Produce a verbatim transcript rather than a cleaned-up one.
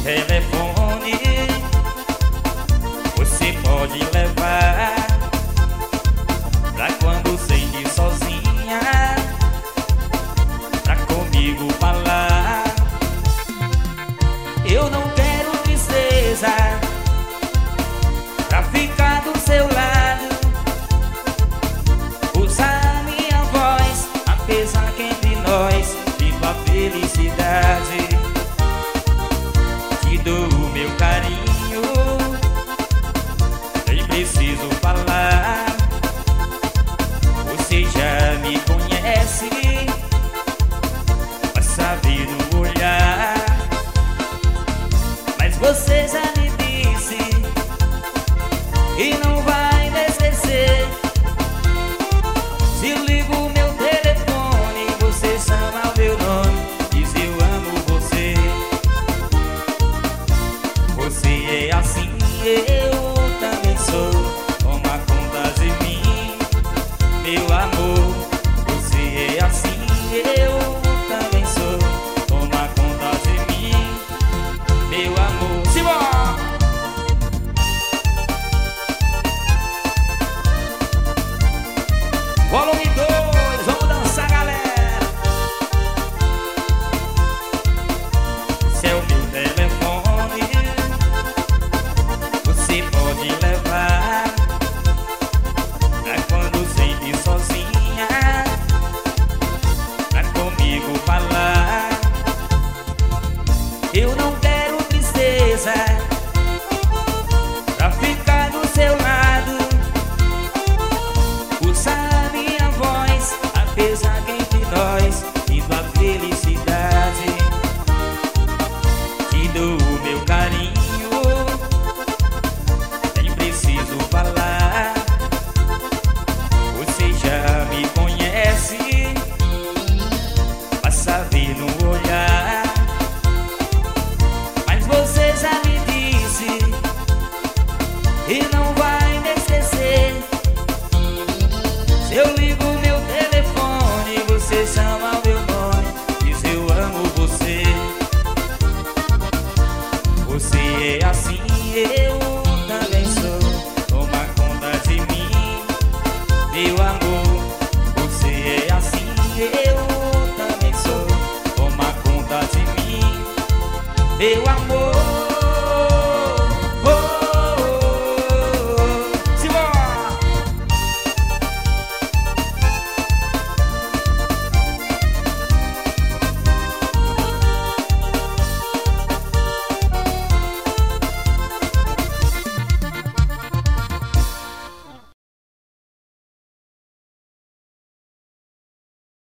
telefone você pode levar pra quando sente sozinha, pra comigo falar. Eu não quero tristeza pra ficar do seu lado. Usar minha voz, apesar que entre nós vivo a felicidade. Te dou o meu carinho, nem preciso falar. Você já me conhece, vai saber no olhar. Mas você já me disse e não vai me esquecer. Se ligo o meu telefone, você chama o meu nome, diz eu amo você. Você é assim, eu também sou. Toma conta de mim, meu amor. Você é assim, eu também sou. Toma conta de mim, meu amor. Simbora! Volume dois, vamos dançar, galera. Esse é o meu telefone, você pode levar pra quando sente sozinha, pra comigo falar. Eu não quero tristeza pra ficar do seu lado. Usar minha voz, apesar que entre nós vivo a felicidade. Te dou o meu carinho, nem preciso falar. Você já me conhece, vai saber no olhar. Mas você já me disse e não vai me esquecer. Se eu ligo meu telefone, você chama o meu nome, diz eu amo você. Você é assim, eu também sou. Toma conta de mim, meu amor. Você é assim, eu também sou. Toma conta de mim, meu amor.